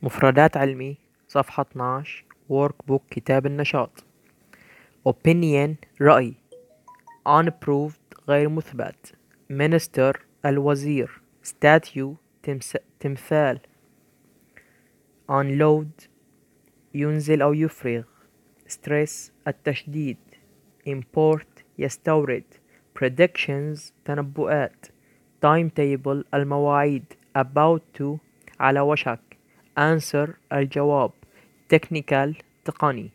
مفردات علمي صفحة 12 work book كتاب النشاط opinion رأي unproved غير مثبت minister الوزير statue تمثال unload ينزل أو يفرغ stress التشديد import يستورد predictions تنبؤات timetable المواعيد about to على وشك answer الجواب technical تقني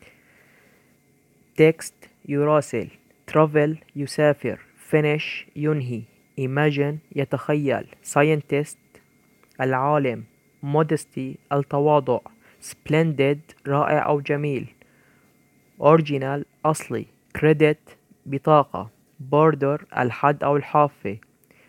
text يراسل travel يسافر finish ينهي imagine يتخيل scientist العالم modesty التواضع splendid رائع أو جميل original أصلي credit بطاقة border الحد أو الحافة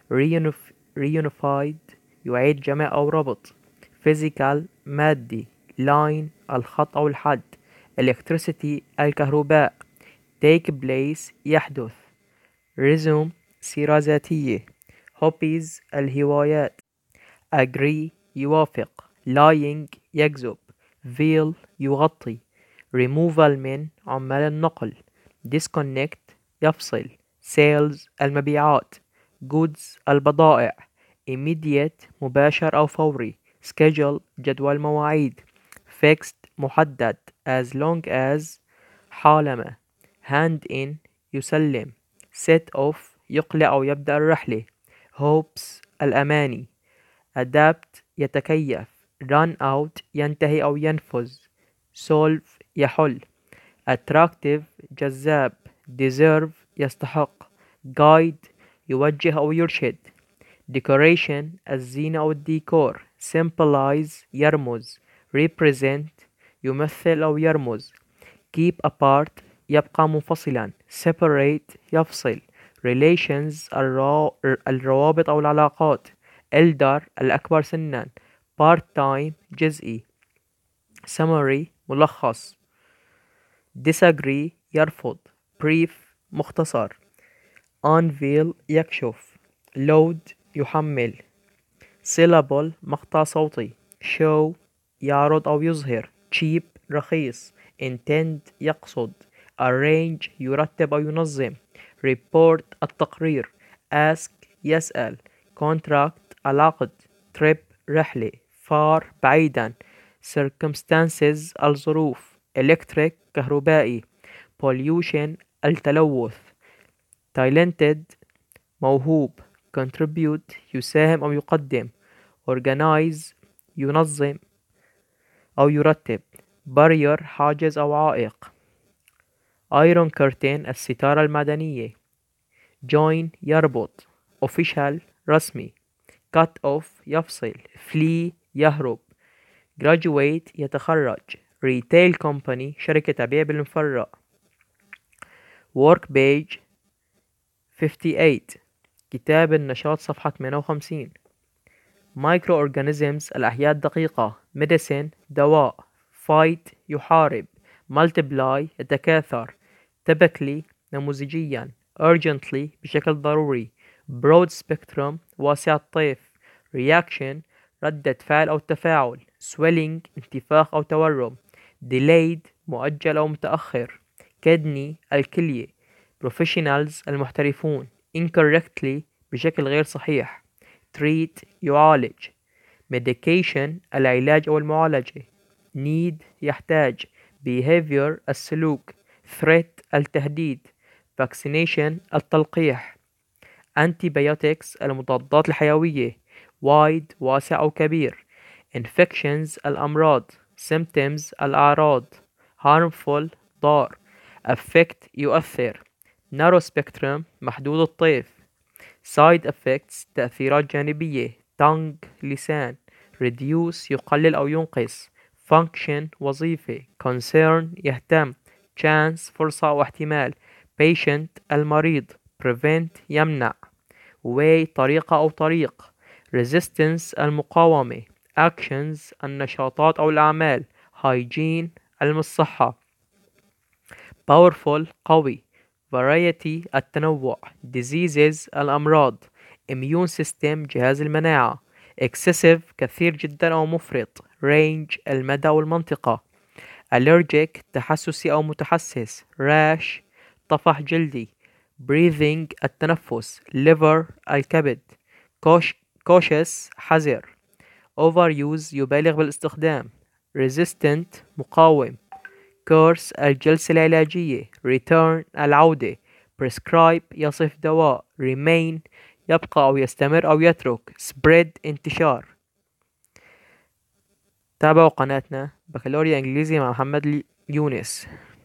reunified يعيد جمع أو ربط physical مادي line الخط أو الحد electricity الكهرباء take place يحدث resume سيرة ذاتية hobbies الهوايات agree يوافق lying يكذب veil يغطي removal من عمال النقل disconnect يفصل sales المبيعات goods البضائع immediate مباشر أو فوري schedule جدول مواعيد fixed محدد as long as حالما hand in يسلم set off يقلع أو يبدأ الرحلة hopes الأماني adapt يتكيف run out ينتهي أو ينفذ solve يحل attractive جذاب deserve يستحق guide يوجه أو يرشد decoration الزينة أو الديكور symbolize يرمز represent يمثل أو يرمز keep apart يبقى منفصلا separate يفصل relations الروابط أو العلاقات elder الأكبر سنا part time جزئي summary ملخص disagree يرفض brief مختصر unveil يكشف load يحمل syllable مقطع صوتي show يعرض أو يظهر cheap رخيص intend يقصد arrange يرتب أو ينظم report التقرير ask يسأل contract العقد trip رحلة far بعيدا circumstances الظروف electric كهربائي pollution التلوث talented موهوب contribute يساهم أو يقدم organize ينظم أو يرتب barrier حاجز أو عائق iron curtain الستارة المعدنية join يربط official رسمي cut off يفصل flee يهرب graduate يتخرج retail company شركة بيع بالمفرق work page 58 كتاب النشاط صفحة 58 microorganisms الأحياء الدقيقة medicine دواء fight يحارب multiply يتكاثر typically نموذجيا urgently بشكل ضروري broad spectrum واسع الطيف reaction ردة فعل أو تفاعل swelling انتفاخ أو تورم delayed مؤجل أو متأخر kidney الكلية professionals المحترفون incorrectly بشكل غير صحيح treat يعالج medication العلاج أو المعالجة need يحتاج behavior السلوك threat التهديد vaccination التلقيح antibiotics المضادات الحيوية wide واسع أو كبير infections الأمراض symptoms الأعراض harmful ضار affect يؤثر narrow spectrum محدود الطيف side effects تأثيرات جانبية tongue لسان reduce يقلل أو ينقص function وظيفة concern يهتم chance فرصة أو احتمال patient المريض prevent يمنع way طريقة أو طريق resistance المقاومة actions النشاطات أو الأعمال hygiene علم الصحة powerful قوي variety التنوع diseases الأمراض immune system جهاز المناعة excessive كثير جدا أو مفرط. range المدى والمنطقة. allergic تحسسي أو متحسس. rash طفح جلدي. breathing التنفس. liver الكبد. cautious حذر. overuse يبالغ بالاستخدام. resistant مقاوم. course الجلسة العلاجية. return العودة. prescribe يصف دواء. remain يبقى أو يستمر أو يترك. spread انتشار. تابعوا قناتنا بكالوريا إنجليزي مع محمد يونس.